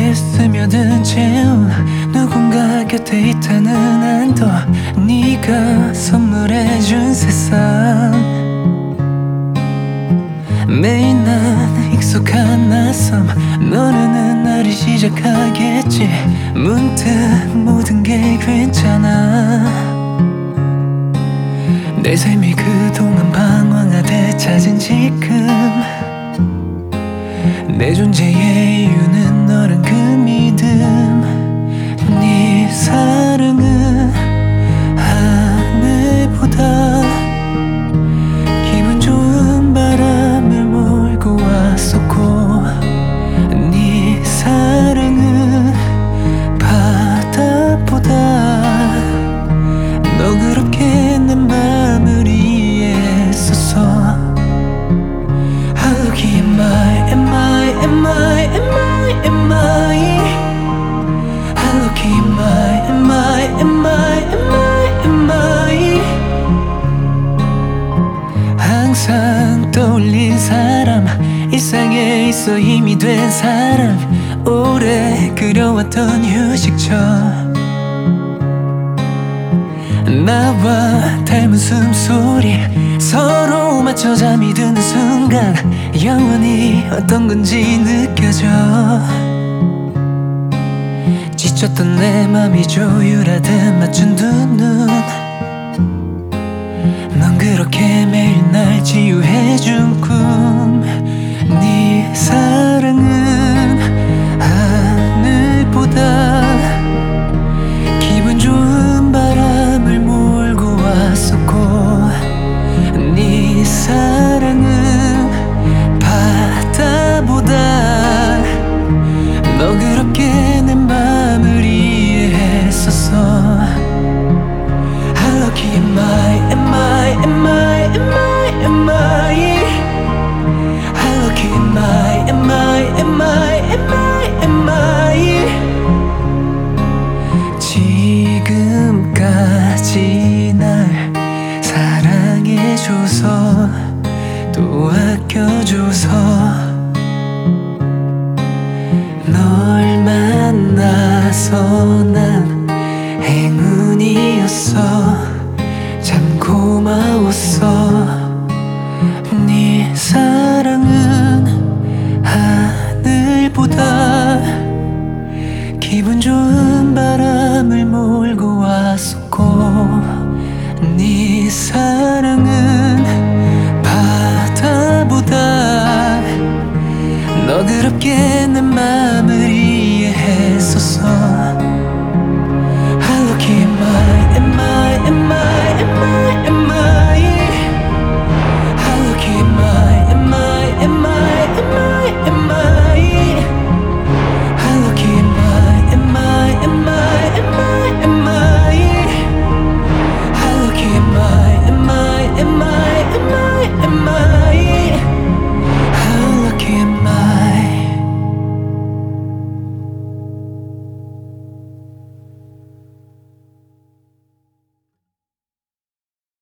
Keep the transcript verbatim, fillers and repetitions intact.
속에 스며든 채운 누군가 곁에 있다는 안도 네가 선물해준 세상. 매일 난 익숙한 낯섦 너라는 나를 시작하겠지. 문득 모든 게 괜찮아. 내 삶이 그동안 방황하되 찾은 지금 내 존재의 이유는 너란 그 믿음. 네 사랑은 하늘보다 기분 좋은 바람을 몰고 왔었고, 네 사랑은 바다보다 너그럽게 내 맘을 이해했었어. I look in my, am I, am I, am I, am I? I look in my, am I, am I, am I, am I? 항상 떠올린 사람, 일상에 있어 힘이 된 사람, 오래 그려왔던 휴식처. 나와 닮은 숨소리 서로 맞춰 잠이 드는 순간 영원히 어떤 건지 느껴져. 지쳤던 내 맘이 조율하듯 맞춘 두 눈, 넌 그렇게 매일 날 치유해준 꿈. 네 사랑은 하늘보다 기분 좋은 바람을 몰고 왔었고, 네 사랑은 바다보다 너그럽게 내 맘을 이해했었어. I look in my, am I, am I, am I, am I? I look in my, am I, am I, am I, am I? 지금까지 날 사랑해줘서 또 아껴줘서 널 만나서 난 행운이었어. 참 고마웠어. 네 사랑은 하늘보다 기분 좋은 바람을 몰고 왔었고, 네 사랑은 바다보다 너그럽게 내 맘